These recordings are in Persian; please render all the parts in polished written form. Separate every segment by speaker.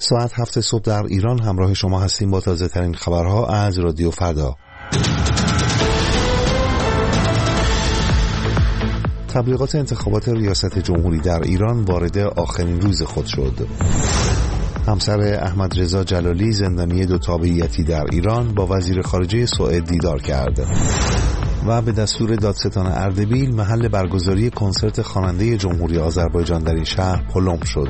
Speaker 1: ساعت 7 صبح در ایران همراه شما هستیم با تازه ترین خبرها از رادیو فردا. تبلیغات انتخابات ریاست جمهوری در ایران وارد آخرین روز خود شد. همسر احمد رضا جلالی زندانی دو تابعیتی در ایران با وزیر خارجه سوئد دیدار کرد. و به دستور دادستان اردبیل محل برگزاری کنسرت خواننده جمهوری آذربایجان در این شهر پلم شد.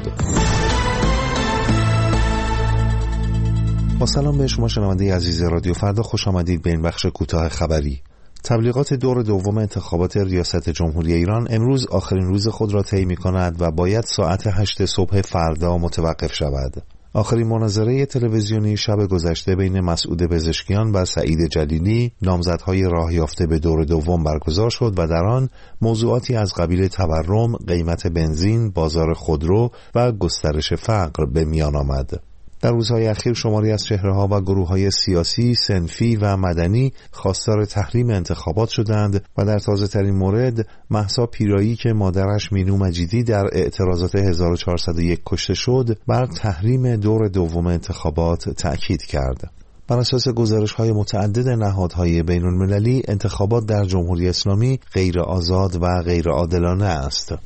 Speaker 1: با سلام به شما شنونده عزیز رادیو فردا، خوش آمدید به این بخش کوتاه خبری. تبلیغات دور دوم انتخابات ریاست جمهوری ایران امروز آخرین روز خود را طی می‌کند و باید ساعت 8 صبح فردا متوقف شود. آخرین مناظره تلویزیونی شب گذشته بین مسعود پزشکیان و سعید جلیلی، نامزدهای راه یافته به دور دوم، برگزار شد و در آن موضوعاتی از قبیل تورم، قیمت بنزین، بازار خودرو و گسترش فقر به میان آمد. در روزهای اخیر شماری از چهره‌ها و گروه‌های سیاسی، صنفی و مدنی خواستار تحریم انتخابات شدند و در تازه‌ترین مورد مهسا پیرایی که مادرش مینو مجیدی در اعتراضات 1401 کشته شد، بر تحریم دور دوم انتخابات تأکید کرد. بر اساس گزارش‌های متعدد نهادهای بین‌المللی، انتخابات در جمهوری اسلامی غیر آزاد و غیر عادلانه است.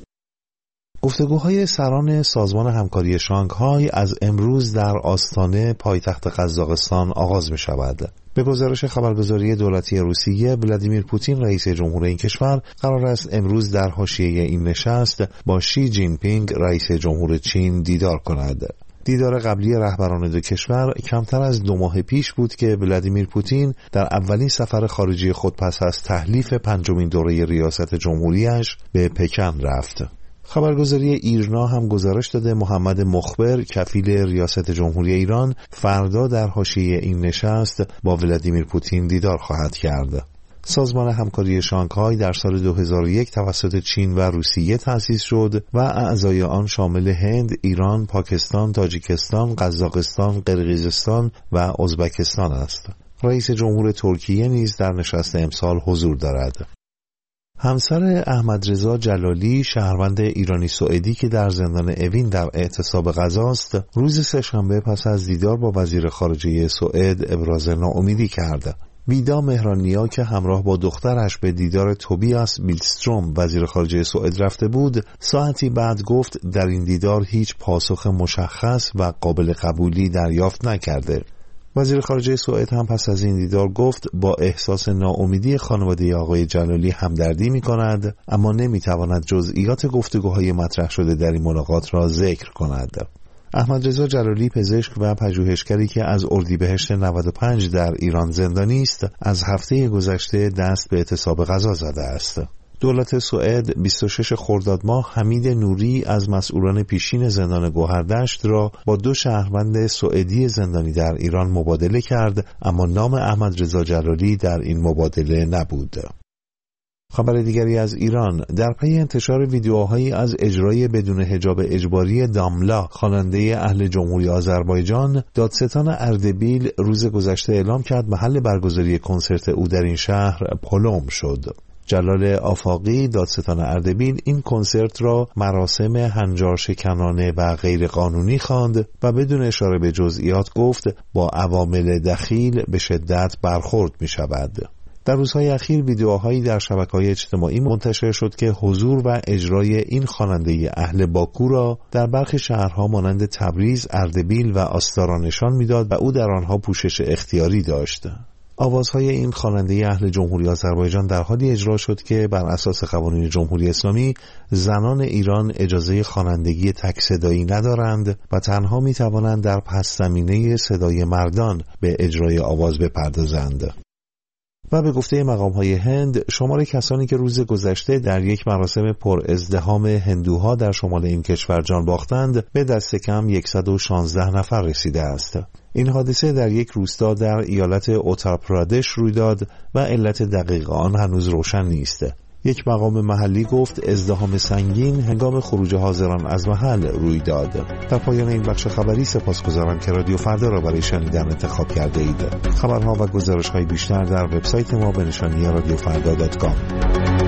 Speaker 1: گفتگوهای سران سازمان همکاری شانگهای از امروز در آستانه پایتخت قزاقستان آغاز می شود. به گزارش خبرگزاری دولتی روسیه، ولادیمیر پوتین رئیس جمهور این کشور قرار است امروز در حاشیه این نشست با شی جین پینگ رئیس جمهور چین دیدار کند. دیدار قبلی رهبران دو کشور کمتر از 2 ماه پیش بود که ولادیمیر پوتین در اولین سفر خارجی خود پس از تحلیف 5مین دوره ریاست جمهوریش به پکن رفت. خبرگزاری ایرنا هم گزارش داده محمد مخبر کفیل ریاست جمهوری ایران فردا در حاشیه این نشست با ولادیمیر پوتین دیدار خواهد کرد. سازمان همکاری شانگهای در سال 2001 توسط چین و روسیه تأسیس شد و اعضای آن شامل هند، ایران، پاکستان، تاجیکستان، قزاقستان، قرقیزستان و ازبکستان است. رئیس جمهور ترکیه نیز در نشست امسال حضور دارد. همسر احمد رضا جلالی، شهروند ایرانی سوئدی که در زندان اوین در اعتصاب غذاست، روز سه‌شنبه پس از دیدار با وزیر خارجه سوئد ابراز ناامیدی کرد. ویدا مهرانیا که همراه با دخترش به دیدار توبیاس بیلستروم وزیر خارجه سوئد رفته بود، ساعتی بعد گفت در این دیدار هیچ پاسخ مشخص و قابل قبولی دریافت نکرده. وزیر خارجه سوئد هم پس از این دیدار گفت با احساس ناامیدی خانواده آقای جلالی همدردی می کند، اما نمی تواند جزئیات گفتگوهای مطرح شده در این ملاقات را ذکر کند. احمد رضا جلالی پزشک و پژوهشگری که از اردیبهشت 95 در ایران زندانی است، از هفته گذشته دست به اعتصاب غذا زده است. دولت سوئد 26 خرداد ماه حمید نوری از مسئولان پیشین زندان گوهردشت را با 2 شهروند سوئدی زندانی در ایران مبادله کرد، اما نام احمد رضا جلالی در این مبادله نبود. خبر دیگری از ایران، در پی انتشار ویدیوهایی از اجرای بدون حجاب اجباری داملا، خواننده اهل جمهوری آذربایجان، دادستان اردبیل روز گذشته اعلام کرد محل برگزاری کنسرت او در این شهر پلم شد. جلال آفاقی، دادستان اردبیل، این کنسرت را مراسم هنجار شکنانه و غیر قانونی خواند و بدون اشاره به جزئیات گفت با عوامل دخیل به شدت برخورد می شود. در روزهای اخیر ویدیوهایی در شبکه‌های اجتماعی منتشر شد که حضور و اجرای این خواننده اهل باکو را در برخی شهرها مانند تبریز، اردبیل و آستارا نشان می‌داد و او در آنها پوشش اختیاری داشت. آوازهای این خواننده اهل جمهوری آذربایجان در حالی اجرا شد که بر اساس قوانین جمهوری اسلامی زنان ایران اجازه خوانندگی تک صدایی ندارند و تنها می توانند در پس زمینه صدای مردان به اجرای آواز بپردازند. و به گفته مقام‌های هند، شمار کسانی که روز گذشته در یک مراسم پر ازدحام هندوها در شمال این کشور جان باختند به دست کم 116 نفر رسیده است. این حادثه در یک روستا در ایالت اترپرادش روی داد و علت دقیق آن هنوز روشن نیست. یک مقام محلی گفت ازدحام سنگین هنگام خروج حاضران از محل روی داد. در پایان این بخش خبری سپاسگزارم که رادیو فردا را برای شنیدن انتخاب کرده اید. خبرها و گزارش‌های بیشتر در وبسایت ما به نشانی radiofrda.com.